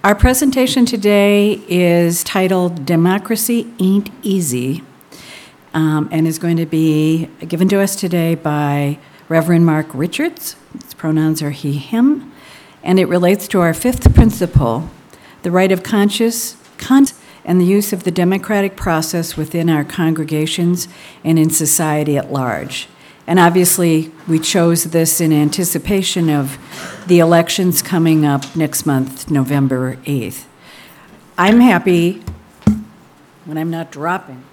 Our presentation today is titled Democracy Ain't Easy, and is going to be given to us today by Reverend Mark Richards. His pronouns are he, him, and it relates to our fifth principle, the right of conscience and the use of the democratic process within our congregations and in society at large. And obviously, we chose this in anticipation of the elections coming up next month, November 8th. I'm happy, when I'm not dropping,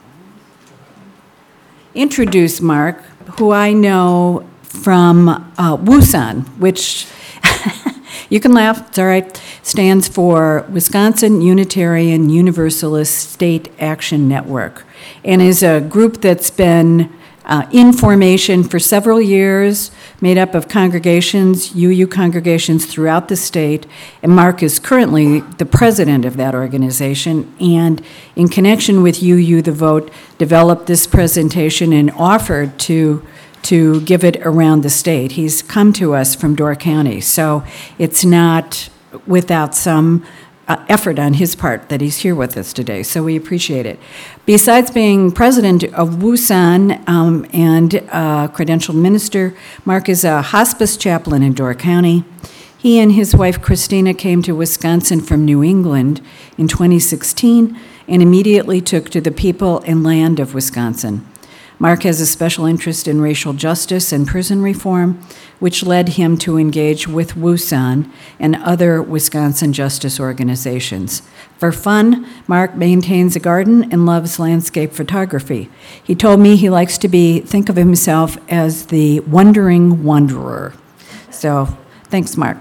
introduce Mark, who I know from WUSON, which, you can laugh, it's all right, stands for Wisconsin Unitarian Universalist State Action Network, and is a group that's been in formation for several years, made up of congregations, UU congregations throughout the state, and Mark is currently the president of that organization, and in connection with UU The Vote, developed this presentation and offered to give it around the state. He's come to us from Door County, so it's not without some effort on his part that he's here with us today, so we appreciate it. Besides being president of WUSON and a credentialed minister, Mark is a hospice chaplain in Door County. He and his wife Christina came to Wisconsin from New England in 2016 and immediately took to the people and land of Wisconsin. Mark has a special interest in racial justice and prison reform, which led him to engage with WUSON and other Wisconsin justice organizations. For fun, Mark maintains a garden and loves landscape photography. He told me he likes to think of himself as the wandering wanderer. So, thanks, Mark.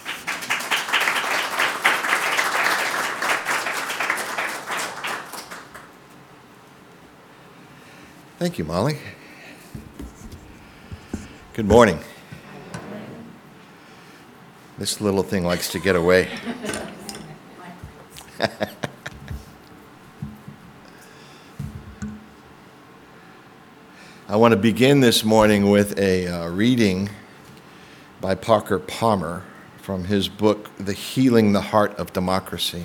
Thank you, Molly. Good morning. This little thing likes to get away. I want to begin this morning with a reading by Parker Palmer from his book, The Healing the Heart of Democracy.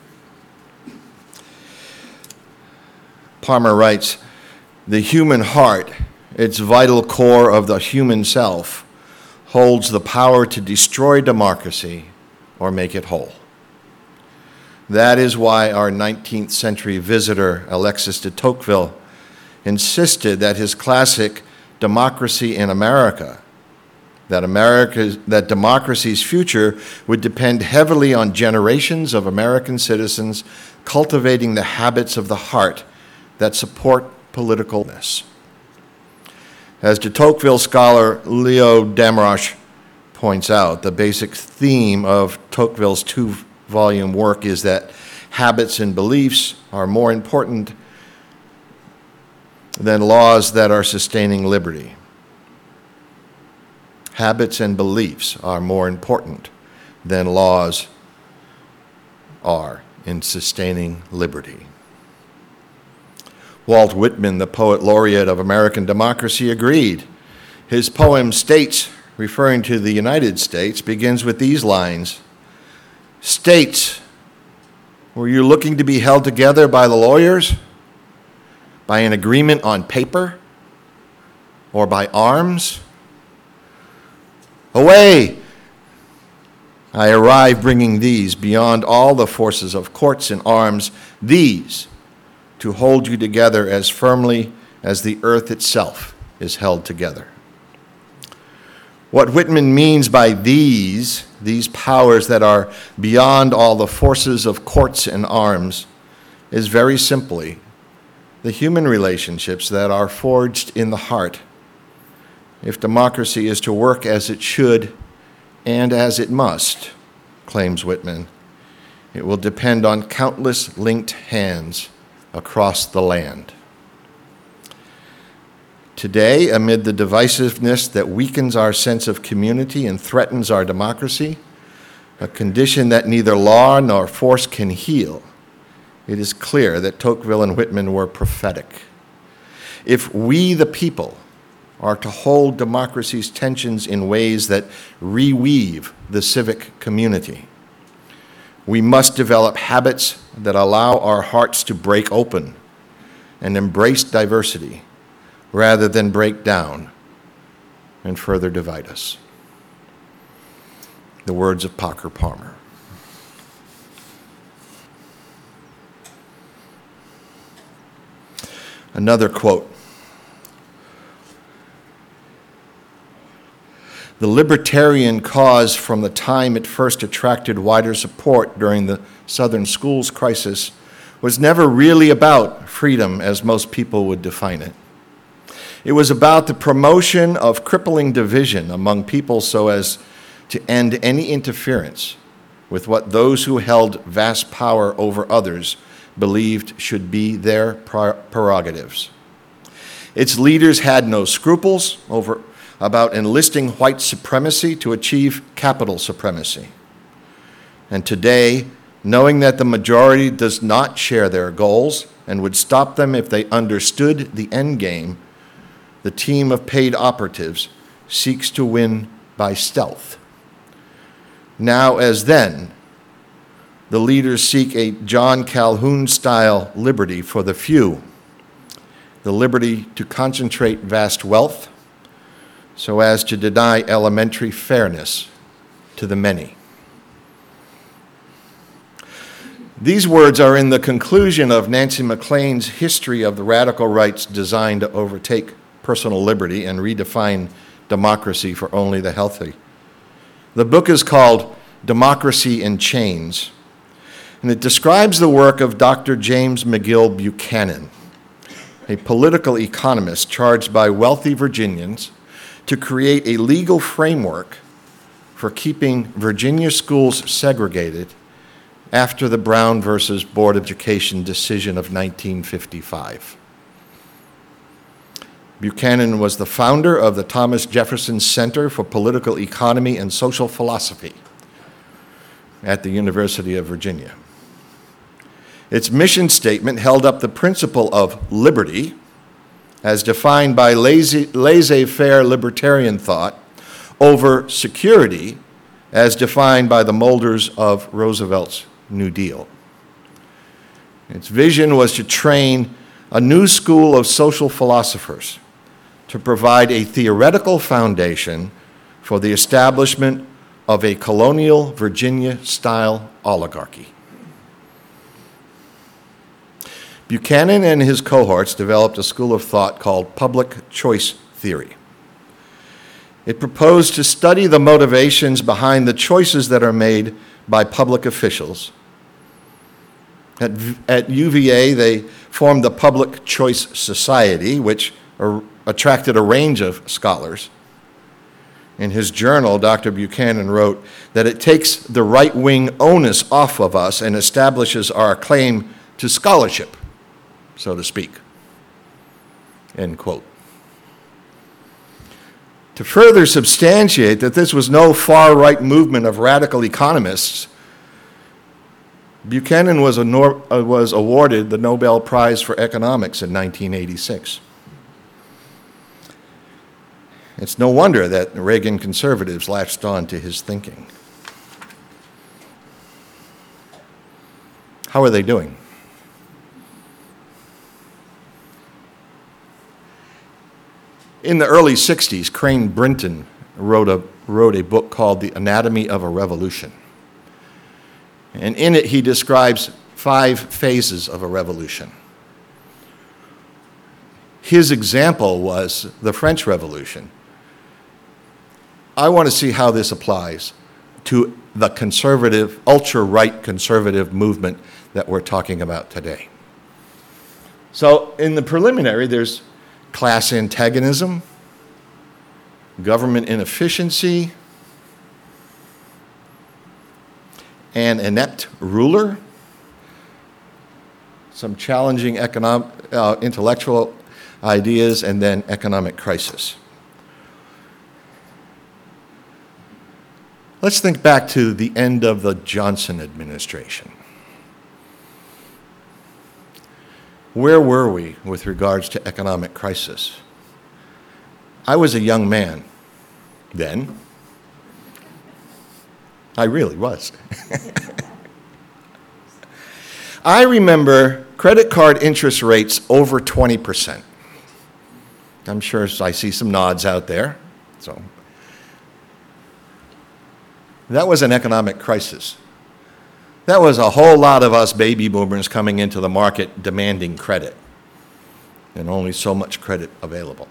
Palmer writes, "The human heart, its vital core of the human self, holds the power to destroy democracy or make it whole. That is why our 19th century visitor, Alexis de Tocqueville, insisted that his classic Democracy in America, that democracy's future would depend heavily on generations of American citizens cultivating the habits of the heart that support politicalness." As de Tocqueville scholar Leo Damrosch points out, the basic theme of Tocqueville's two-volume work is that habits and beliefs are more important than laws that are sustaining liberty. Habits and beliefs are more important than laws are in sustaining liberty. Walt Whitman, the poet laureate of American democracy, agreed. His poem States, referring to the United States, begins with these lines: "States, were you looking to be held together by the lawyers, by an agreement on paper, or by arms? Away! I arrive bringing these beyond all the forces of courts and arms, these, to hold you together as firmly as the earth itself is held together." What Whitman means by these powers that are beyond all the forces of courts and arms, is very simply the human relationships that are forged in the heart. If democracy is to work as it should and as it must, claims Whitman, it will depend on countless linked hands across the land. Today, amid the divisiveness that weakens our sense of community and threatens our democracy, a condition that neither law nor force can heal, it is clear that Tocqueville and Whitman were prophetic. If we, the people, are to hold democracy's tensions in ways that reweave the civic community, We must develop habits that allow our hearts to break open and embrace diversity rather than break down and further divide us. The words of Parker Palmer. Another quote. The libertarian cause, from the time it first attracted wider support during the Southern schools crisis, was never really about freedom as most people would define it. It was about the promotion of crippling division among people so as to end any interference with what those who held vast power over others believed should be their prerogatives. Its leaders had no scruples about enlisting white supremacy to achieve capital supremacy. And today, knowing that the majority does not share their goals and would stop them if they understood the end game, the team of paid operatives seeks to win by stealth. Now as then, the leaders seek a John Calhoun-style liberty for the few, the liberty to concentrate vast wealth so as to deny elementary fairness to the many. These words are in the conclusion of Nancy MacLean's History of the Radical Rights designed to overtake personal liberty and redefine democracy for only the healthy. The book is called Democracy in Chains, and it describes the work of Dr. James McGill Buchanan, a political economist charged by wealthy Virginians to create a legal framework for keeping Virginia schools segregated after the Brown versus Board of Education decision of 1955. Buchanan was the founder of the Thomas Jefferson Center for Political Economy and Social Philosophy at the University of Virginia. Its mission statement held up the principle of liberty, as defined by laissez-faire libertarian thought, over security, as defined by the molders of Roosevelt's New Deal. Its vision was to train a new school of social philosophers to provide a theoretical foundation for the establishment of a colonial Virginia-style oligarchy. Buchanan and his cohorts developed a school of thought called public choice theory. It proposed to study the motivations behind the choices that are made by public officials. At UVA, they formed the Public Choice Society, which attracted a range of scholars. In his journal, Dr. Buchanan wrote that it takes the right-wing onus off of us and establishes our claim to scholarship, so to speak, end quote. To further substantiate that this was no far-right movement of radical economists, Buchanan was awarded the Nobel Prize for Economics in 1986. It's no wonder that Reagan conservatives latched on to his thinking. How are they doing? In the early 60s, Crane Brinton wrote a book called The Anatomy of a Revolution. And in it, he describes 5 phases of a revolution. His example was the French Revolution. I want to see how this applies to the conservative, ultra-right conservative movement that we're talking about today. So in the preliminary, there's class antagonism, government inefficiency, an inept ruler, some challenging intellectual ideas, and then economic crisis. Let's think back to the end of the Johnson administration. Where were we with regards to economic crisis? I was a young man then. I really was. I remember credit card interest rates over 20%. I'm sure I see some nods out there. So that was an economic crisis. That was a whole lot of us baby boomers coming into the market demanding credit, and only so much credit available.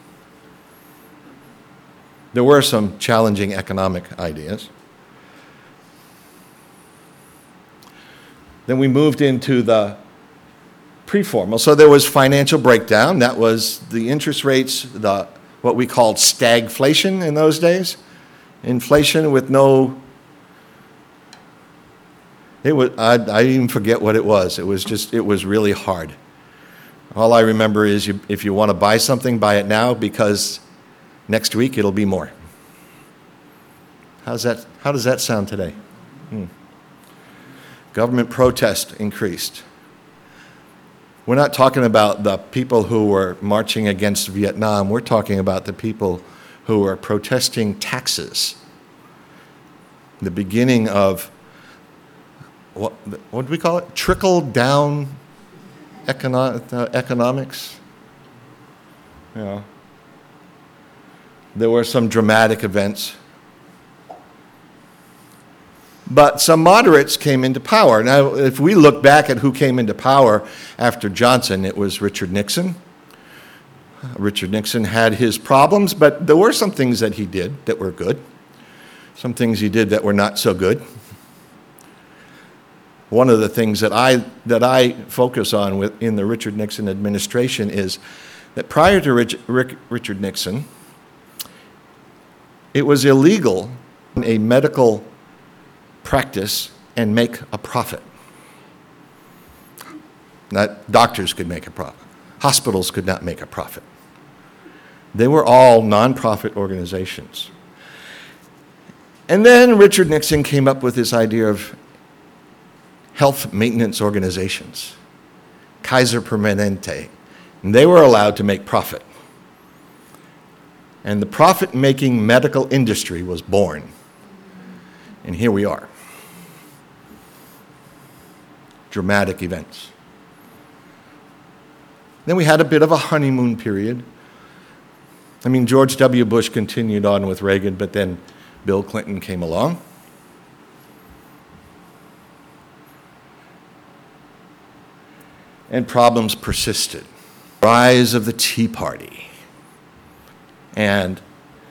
There were some challenging economic ideas. Then we moved into the pre-formal. So there was financial breakdown. That was the interest rates, what we called stagflation in those days. Inflation with no, I even forget what it was. It was really hard. All I remember is if you want to buy something, buy it now, because next week it'll be more. How does that sound today? Government protest increased. We're not talking about the people who were marching against Vietnam. We're talking about the people who were protesting taxes. The beginning of, what do we call it? Trickle-down economics. Yeah. There were some dramatic events. But some moderates came into power. Now, if we look back at who came into power after Johnson, it was Richard Nixon. Richard Nixon had his problems, but there were some things that he did that were good. Some things he did that were not so good. One of the things that I focus on in the Richard Nixon administration is that prior to Richard Nixon, it was illegal in a medical practice and make a profit. Not doctors could make a profit. Hospitals could not make a profit. They were all nonprofit organizations. And then Richard Nixon came up with this idea of health maintenance organizations, Kaiser Permanente, and they were allowed to make profit. And the profit-making medical industry was born. And here we are. Dramatic events. Then we had a bit of a honeymoon period. I mean, George W. Bush continued on with Reagan, but then Bill Clinton came along. And problems persisted. Rise of the Tea Party. And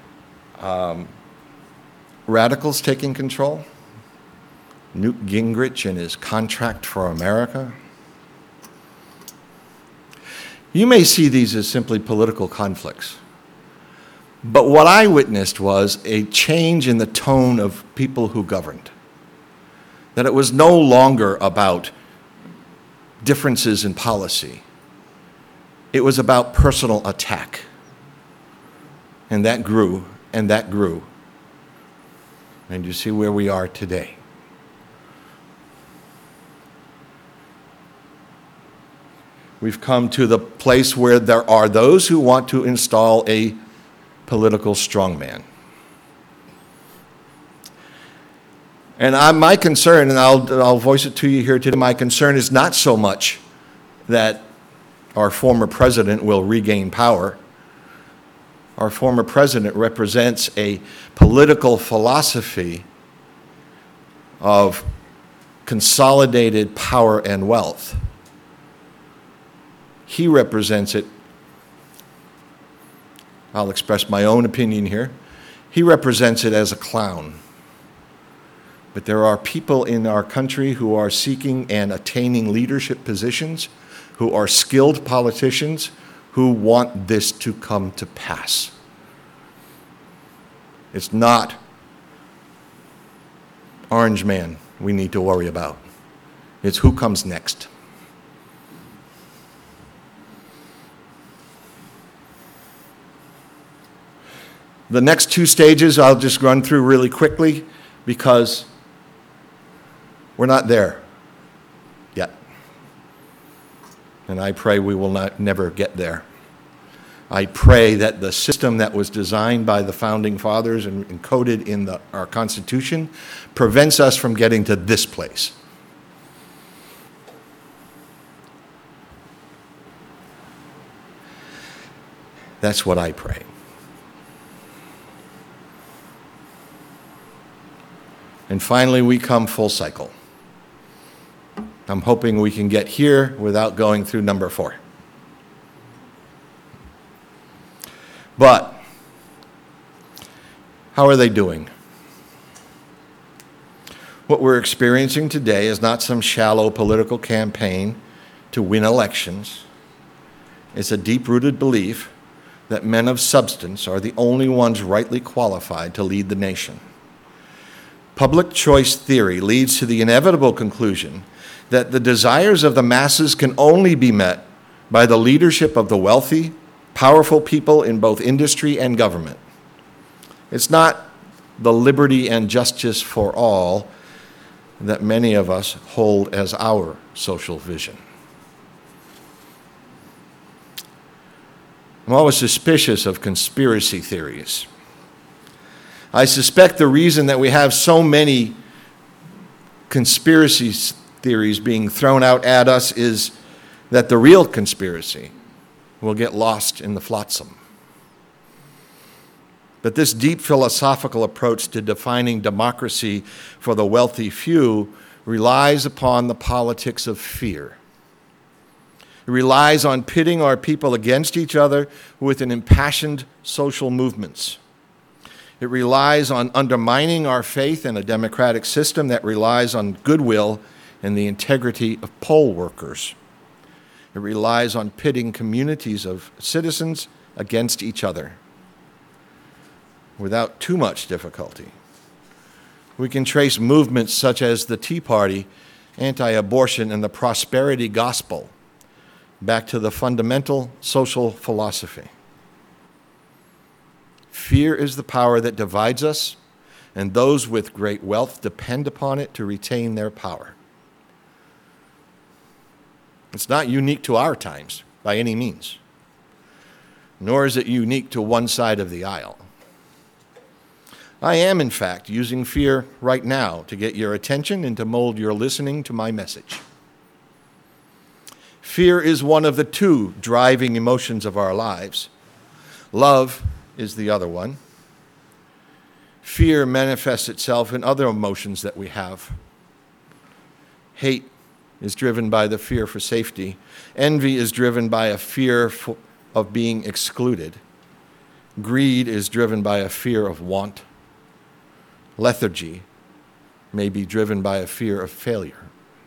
radicals taking control. Newt Gingrich and his Contract for America. You may see these as simply political conflicts. But what I witnessed was a change in the tone of people who governed. That it was no longer about differences in policy. It was about personal attack. And that grew, and that grew. And you see where we are today. We've come to the place where there are those who want to install a political strongman. And my concern, and I'll voice it to you here today, my concern is not so much that our former president will regain power. Our former president represents a political philosophy of consolidated power and wealth. He represents it, I'll express my own opinion here, he represents it as a clown. But there are people in our country who are seeking and attaining leadership positions, who are skilled politicians, who want this to come to pass. It's not Orange Man we need to worry about. It's who comes next. The next two stages I'll just run through really quickly because we're not there yet. And I pray we will never get there. I pray that the system that was designed by the Founding Fathers and encoded in our Constitution prevents us from getting to this place. That's what I pray. And finally, we come full cycle. I'm hoping we can get here without going through number 4. But how are they doing? What we're experiencing today is not some shallow political campaign to win elections. It's a deep-rooted belief that men of substance are the only ones rightly qualified to lead the nation. Public choice theory leads to the inevitable conclusion that the desires of the masses can only be met by the leadership of the wealthy, powerful people in both industry and government. It's not the liberty and justice for all that many of us hold as our social vision. I'm always suspicious of conspiracy theories. I suspect the reason that we have so many conspiracy theories being thrown out at us is that the real conspiracy will get lost in the flotsam. But this deep philosophical approach to defining democracy for the wealthy few relies upon the politics of fear. It relies on pitting our people against each other with an impassioned social movements. It relies on undermining our faith in a democratic system that relies on goodwill and the integrity of poll workers. It relies on pitting communities of citizens against each other. Without too much difficulty, we can trace movements such as the Tea Party, anti-abortion, and the prosperity gospel back to the fundamental social philosophy. Fear is the power that divides us, and those with great wealth depend upon it to retain their power. It's not unique to our times by any means, nor is it unique to one side of the aisle. I am, in fact, using fear right now to get your attention and to mold your listening to my message. Fear is one of the 2 driving emotions of our lives. Love is the other one. Fear manifests itself in other emotions that we have. Hate is driven by the fear for safety. Envy is driven by a fear of being excluded. Greed is driven by a fear of want. Lethargy may be driven by a fear of failure.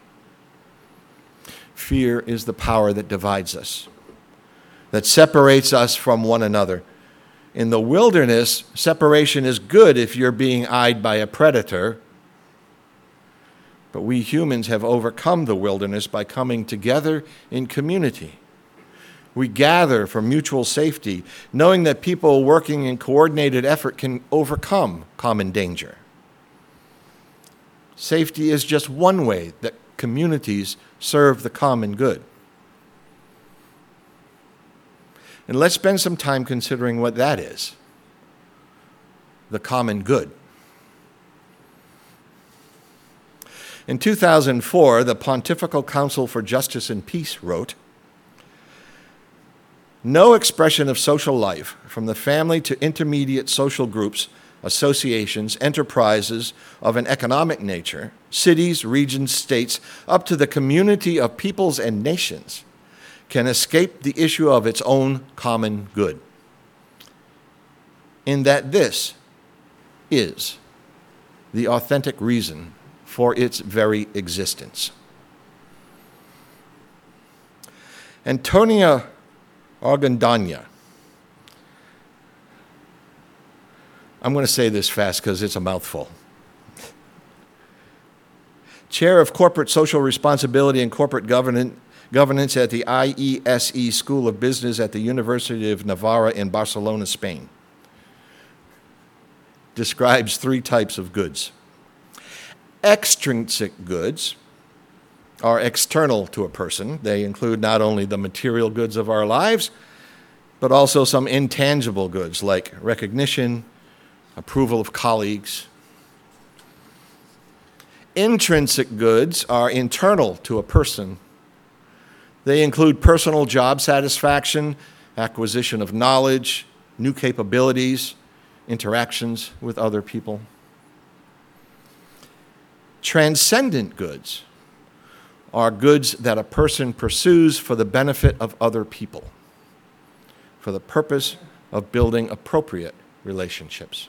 Fear is the power that divides us, that separates us from one another. In the wilderness, separation is good if you're being eyed by a predator, but we humans have overcome the wilderness by coming together in community. We gather for mutual safety, knowing that people working in coordinated effort can overcome common danger. Safety is just one way that communities serve the common good. And let's spend some time considering what that is, the common good. In 2004, the Pontifical Council for Justice and Peace wrote, "No expression of social life, from the family to intermediate social groups, associations, enterprises of an economic nature, cities, regions, states, up to the community of peoples and nations, can escape the issue of its own common good, in that this is the authentic reason for its very existence." Antonia Argondagna, I'm going to say this fast because it's a mouthful. Chair of Corporate Social Responsibility and Corporate Governance at the IESE School of Business at the University of Navarra in Barcelona, Spain, describes 3 types of goods. Extrinsic goods are external to a person. They include not only the material goods of our lives, but also some intangible goods like recognition, approval of colleagues. Intrinsic goods are internal to a person. They include personal job satisfaction, acquisition of knowledge, new capabilities, interactions with other people. Transcendent goods are goods that a person pursues for the benefit of other people, for the purpose of building appropriate relationships.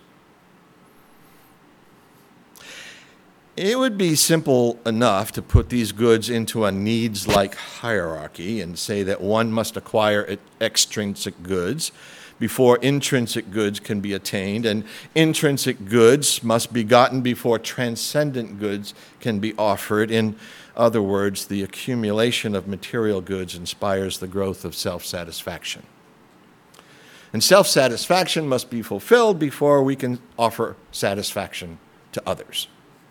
It would be simple enough to put these goods into a needs-like hierarchy and say that one must acquire extrinsic goods before intrinsic goods can be attained, and intrinsic goods must be gotten before transcendent goods can be offered. In other words, the accumulation of material goods inspires the growth of self-satisfaction. And self-satisfaction must be fulfilled before we can offer satisfaction to others.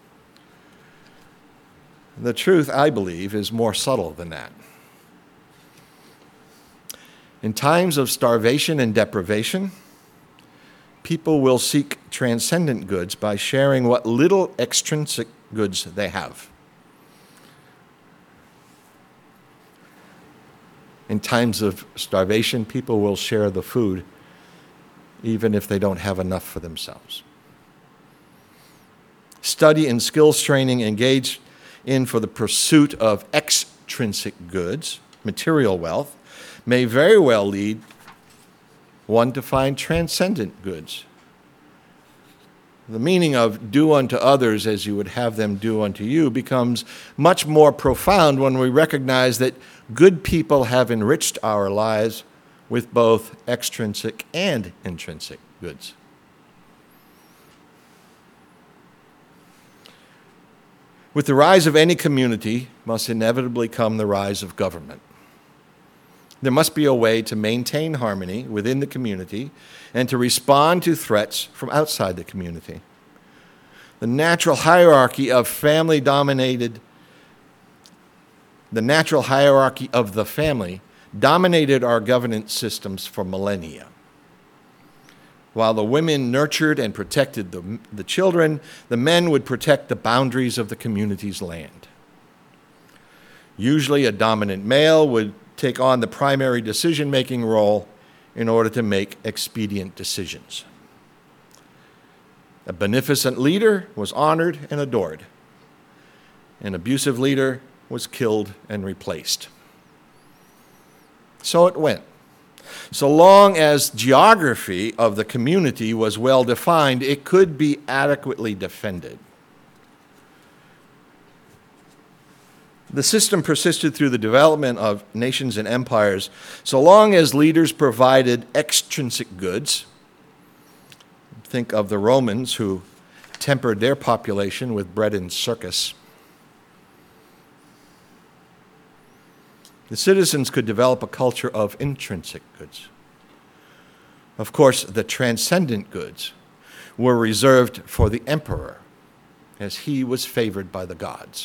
The truth, I believe, is more subtle than that. In times of starvation and deprivation, people will seek transcendent goods by sharing what little extrinsic goods they have. In times of starvation, people will share the food even if they don't have enough for themselves. Study and skills training engaged in for the pursuit of extrinsic goods, material wealth, may very well lead one to find transcendent goods. The meaning of do unto others as you would have them do unto you becomes much more profound when we recognize that good people have enriched our lives with both extrinsic and intrinsic goods. With the rise of any community must inevitably come the rise of government. There must be a way to maintain harmony within the community and to respond to threats from outside the community. The natural hierarchy of the family dominated our governance systems for millennia. While the women nurtured and protected the children, the men would protect the boundaries of the community's land. Usually a dominant male would take on the primary decision-making role in order to make expedient decisions. A beneficent leader was honored and adored. An abusive leader was killed and replaced. So it went. So long as geography of the community was well defined, it could be adequately defended. The system persisted through the development of nations and empires so long as leaders provided extrinsic goods. Think of the Romans who tempered their population with bread and circus. The citizens could develop a culture of intrinsic goods. Of course, the transcendent goods were reserved for the emperor, as he was favored by the gods.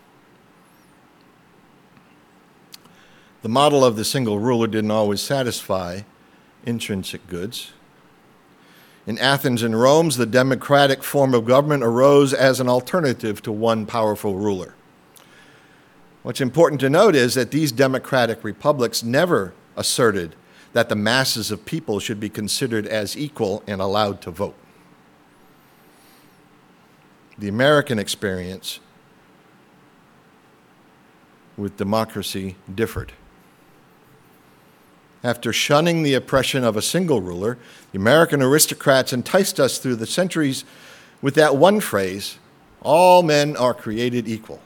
The model of the single ruler didn't always satisfy intrinsic goods. In Athens and Rome, the democratic form of government arose as an alternative to one powerful ruler. What's important to note is that these democratic republics never asserted that the masses of people should be considered as equal and allowed to vote. The American experience with democracy differed. After shunning the oppression of a single ruler, the American aristocrats enticed us through the centuries with that one phrase, all men are created equal.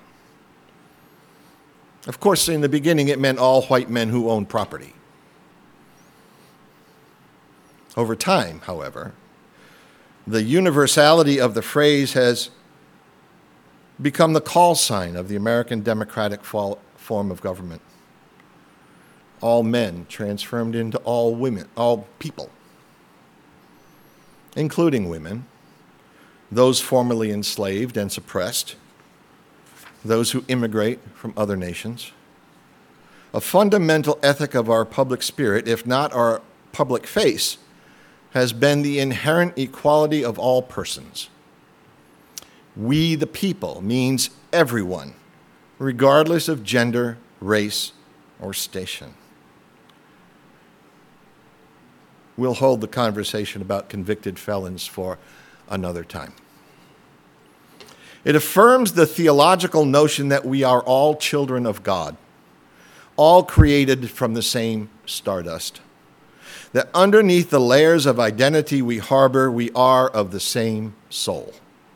Of course, in the beginning, it meant all white men who owned property. Over time, however, the universality of the phrase has become the call sign of the American democratic form of government. All men transformed into all women, all people, including women, those formerly enslaved and suppressed, those who immigrate from other nations. A fundamental ethic of our public spirit, if not our public face, has been the inherent equality of all persons. We the people means everyone, regardless of gender, race, or station. we'll hold the conversation about convicted felons for another time. It affirms the theological notion that we are all children of God, all created from the same stardust. That underneath the layers of identity we harbor, we are of the same soul.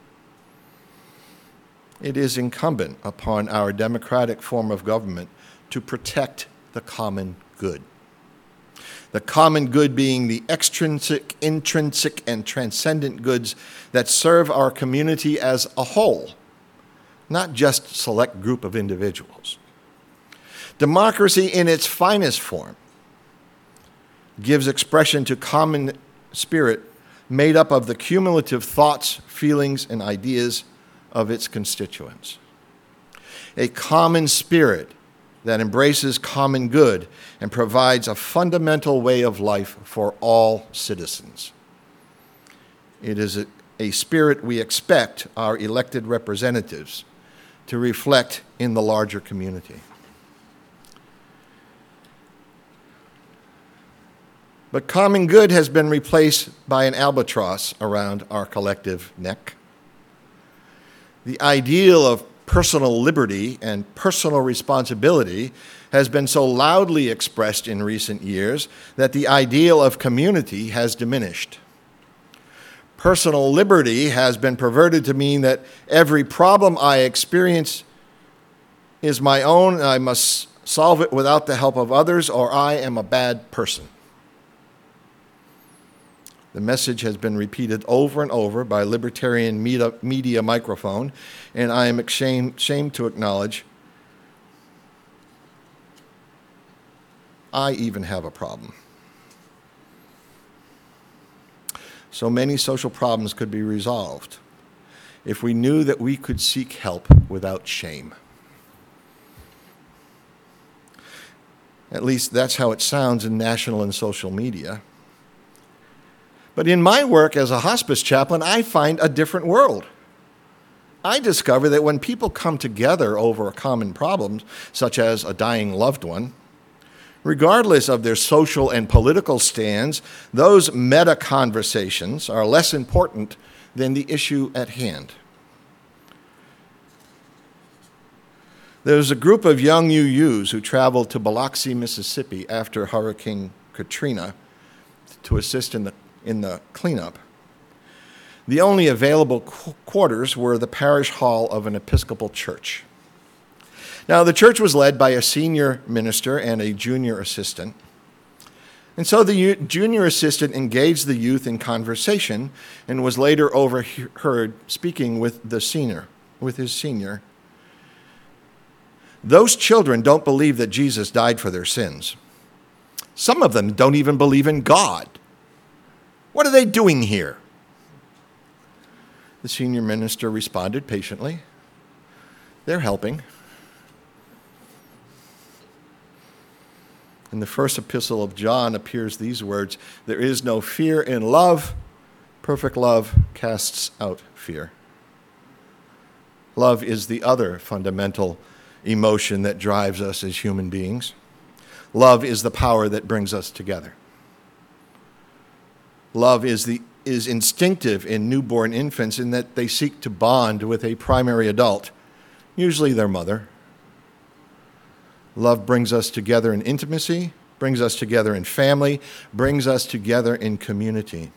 It is incumbent upon our democratic form of government to protect the common good. The common good being the extrinsic, intrinsic, and transcendent goods that serve our community as a whole, not just a select group of individuals. Democracy in its finest form gives expression to common spirit made up of the cumulative thoughts, feelings, and ideas of its constituents. A common spirit that embraces common good and provides a fundamental way of life for all citizens. It is a spirit we expect our elected representatives to reflect in the larger community. But common good has been replaced by an albatross around our collective neck. The ideal of personal liberty and personal responsibility has been so loudly expressed in recent years that the ideal of community has diminished. Personal liberty has been perverted to mean that every problem I experience is my own and I must solve it without the help of others, or I am a bad person. The message has been repeated over and over by libertarian media microphone, and I am ashamed to acknowledge I even have a problem. So many social problems could be resolved if we knew that we could seek help without shame. At least that's how it sounds in national and social media. But in my work as a hospice chaplain, I find a different world. I discover that when people come together over a common problem, such as a dying loved one, regardless of their social and political stands, those meta conversations are less important than the issue at hand. There's a group of young UUs who traveled to Biloxi, Mississippi after Hurricane Katrina to assist in the cleanup. The only available quarters were the parish hall of an Episcopal church. Now, the church was led by a senior minister and a junior assistant. And so the junior assistant engaged the youth in conversation and was later overheard speaking with his senior. Those children don't believe that Jesus died for their sins. Some of them don't even believe in God. What are they doing here? The senior minister responded patiently. They're helping. In the first epistle of John appears these words, "There is no fear in love. Perfect love casts out fear." Love is the other fundamental emotion that drives us as human beings. Love is the power that brings us together. Love is instinctive in newborn infants in that they seek to bond with a primary adult, usually their mother. Love brings us together in intimacy, brings us together in family, brings us together in community.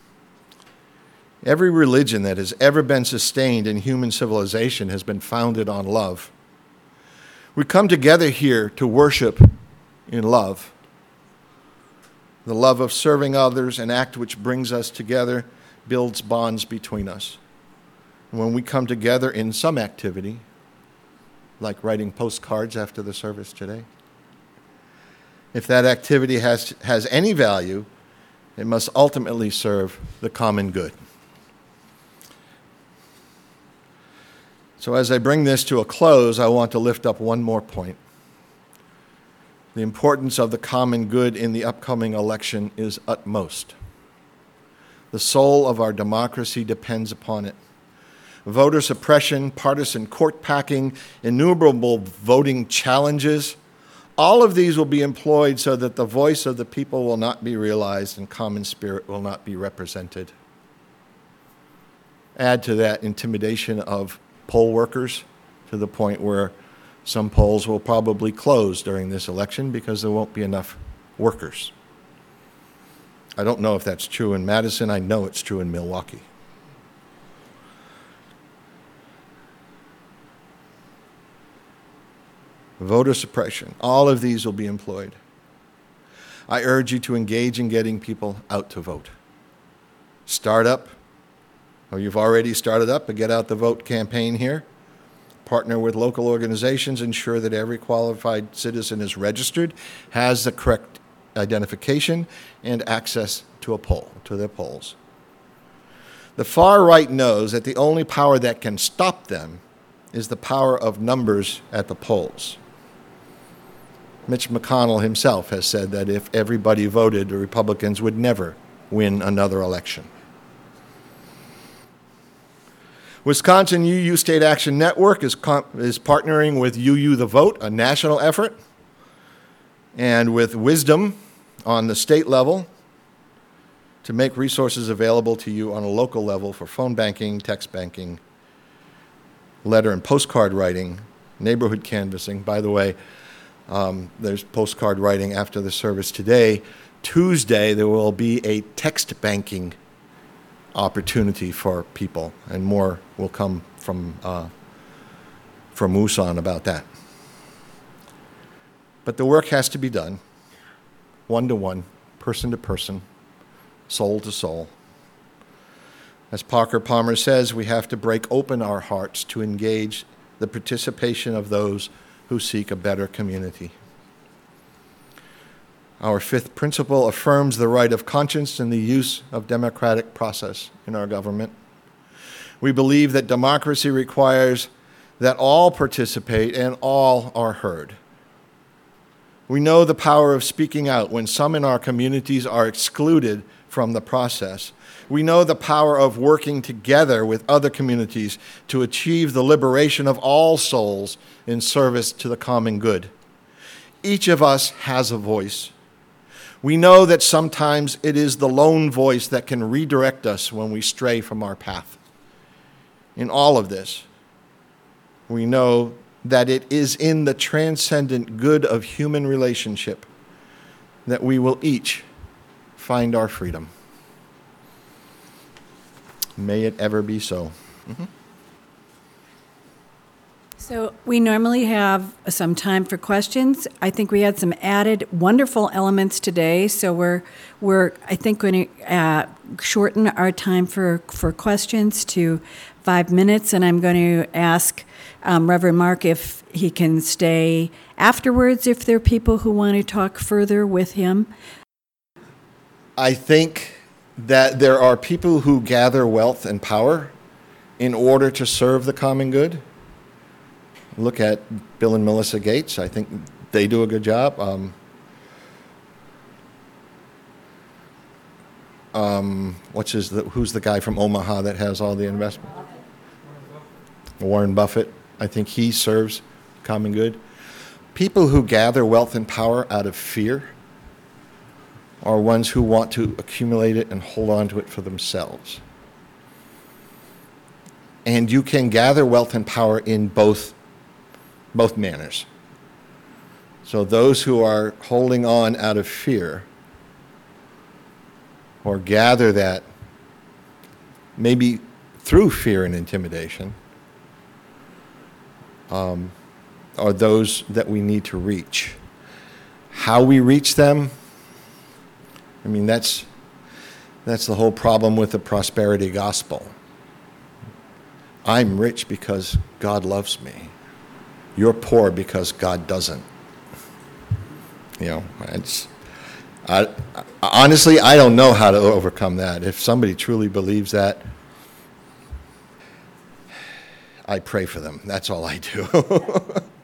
Every religion that has ever been sustained in human civilization has been founded on love. We come together here to worship in love. The love of serving others, an act which brings us together, builds bonds between us. And when we come together in some activity, like writing postcards after the service today, if that activity has any value, it must ultimately serve the common good. So as I bring this to a close, I want to lift up one more point. The importance of the common good in the upcoming election is utmost. The soul of our democracy depends upon it. Voter suppression, partisan court packing, innumerable voting challenges, All of these will be employed so that the voice of the people will not be realized and common spirit will not be represented. Add to that intimidation of poll workers to the point where some polls will probably close during this election because there won't be enough workers. I don't know if that's true in Madison. I know it's true in Milwaukee. Voter suppression. All of these will be employed. I urge you to engage in getting people out to vote. Start up, or you've already started up a Get Out the Vote campaign here. Partner with local organizations, ensure that every qualified citizen is registered, has the correct identification, and access to a poll, to their polls. The far right knows that the only power that can stop them is the power of numbers at the polls. Mitch McConnell himself has said that if everybody voted, the Republicans would never win another election. Wisconsin UU State Action Network is partnering with UU The Vote, a national effort, and with Wisdom on the state level to make resources available to you on a local level for phone banking, text banking, letter and postcard writing, neighborhood canvassing. By the way, there's postcard writing after the service today. Tuesday, there will be a text banking opportunity for people, and more will come from Woosan about that. But the work has to be done, one-to-one, person-to-person, soul-to-soul. As Parker Palmer says, we have to break open our hearts to engage the participation of those who seek a better community. Our fifth principle affirms the right of conscience and the use of democratic process in our government. We believe that democracy requires that all participate and all are heard. We know the power of speaking out when some in our communities are excluded from the process. We know the power of working together with other communities to achieve the liberation of all souls in service to the common good. Each of us has a voice. We know that sometimes it is the lone voice that can redirect us when we stray from our path. In all of this, we know that it is in the transcendent good of human relationship that we will each find our freedom. May it ever be so. Mm-hmm. So we normally have some time for questions. I think we had some added wonderful elements today, so we're I think going to shorten our time for questions to 5 minutes, and I'm going to ask Reverend Mark if he can stay afterwards if there are people who want to talk further with him. I think that there are people who gather wealth and power in order to serve the common good. Look at Bill and Melissa Gates. I think they do a good job. Who's the guy from Omaha that has all the investment? Warren Buffett. I think he serves common good. People who gather wealth and power out of fear are ones who want to accumulate it and hold on to it for themselves. And you can gather wealth and power in both manners. So those who are holding on out of fear or gather that maybe through fear and intimidation are those that we need to reach. How we reach them, I mean, that's the whole problem with the prosperity gospel. I'm rich because God loves me. You're poor because God doesn't. You know, honestly, I don't know how to overcome that. If somebody truly believes that, I pray for them. That's all I do.